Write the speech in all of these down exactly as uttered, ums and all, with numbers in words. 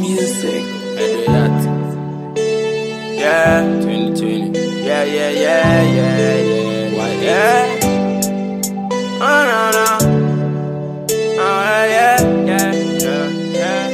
music. I do that. Yeah, twenty twenty. Yeah, yeah, yeah, yeah, yeah. Why, yeah. Oh, no, no. Oh, yeah, yeah, yeah, yeah.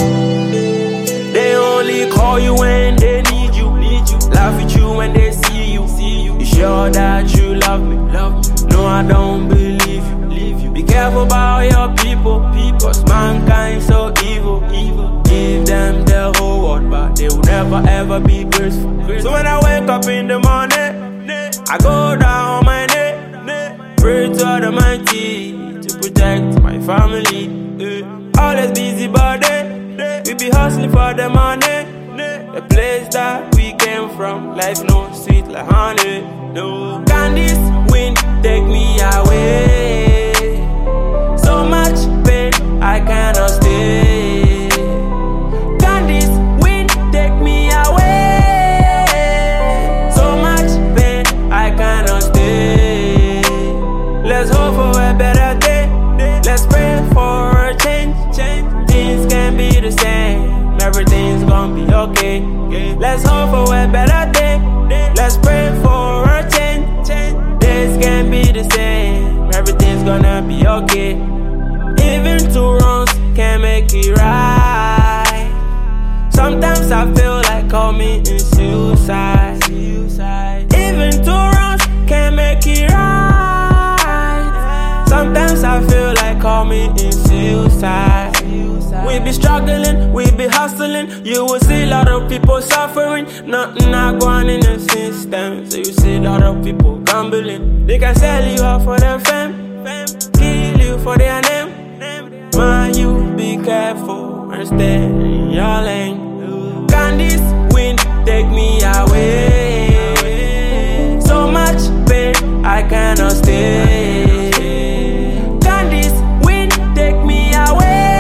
They only call you when they need you, need you. Laugh at you when they see you, see you. You sure that you love me, love me? No, I don't believe you, believe you. Be careful about your people, people. Cause mankind so evil, evil. Give them the whole world, but they will never ever be graceful. So when I wake up in the morning, I go down on my knee, pray to the Almighty to protect my family. Always busy body, we be hustling for the money. The place that we came from, life no sweet like honey. No, can this wind take me away? So much pain, I cannot stay. Can this wind take me away? So much pain, I cannot stay. Let's hope for a better day. Let's pray for a change. Things can be the same. Everything's gonna be okay. Let's hope for a better day. Let's pray for a change. Days can be the same. Everything's gonna be okay. Even two wrongs can make it right. Sometimes I feel like committing suicide. Even two wrongs can make it right. Sometimes I feel like committing suicide. We be struggling, we be hustling. You will see a lot of people suffering. Nothing not going in the system. So you see a lot of people gambling. They can sell you out for their fame, kill you for their name. Man, you be careful and stay in your lane. Can this wind take me away? So much pain, I cannot stay. Can this wind take me away?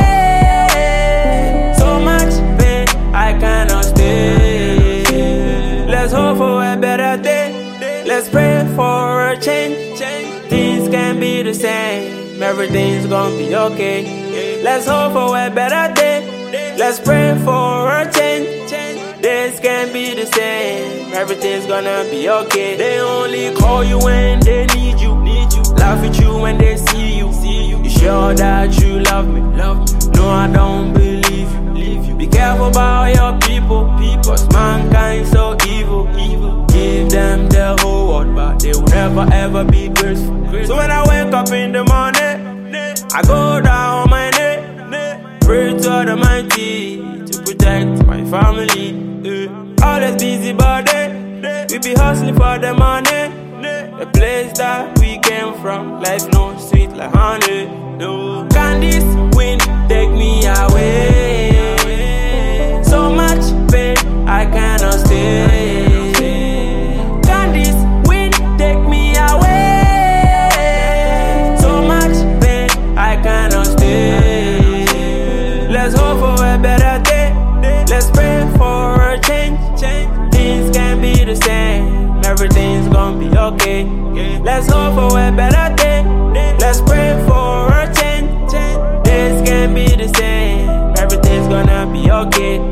So much pain, I cannot stay. Let's hope for a better day. Let's pray for a change. Things can be the same. Everything's gonna be okay. Let's hope for a better day. Let's pray for a change. Days can be the same. Everything's gonna be okay. They only call you when they need you, need you. Laugh at you when they see you, see you. You sure that you love me, love me? No, I don't believe you, believe you. Be careful about your people, people. Cause mankind so evil, evil. Give them the whole world, but they will never ever be graceful. So when I wake up in the morning, I go down on my knee, pray to the Almighty to protect my family. Always busy body, we be hustling for the money. The place that we came from, life no sweet like honey. No, can this wind take me away? So much pain, I cannot stay. Can this wind take me away? So much pain, I cannot stay. Let's hope for a better day. Let's pray for a change. Things can be the same. Everything's gonna be okay. Let's hope for a better day. Let's pray for a change. Days can be the same. Everything's gonna be okay.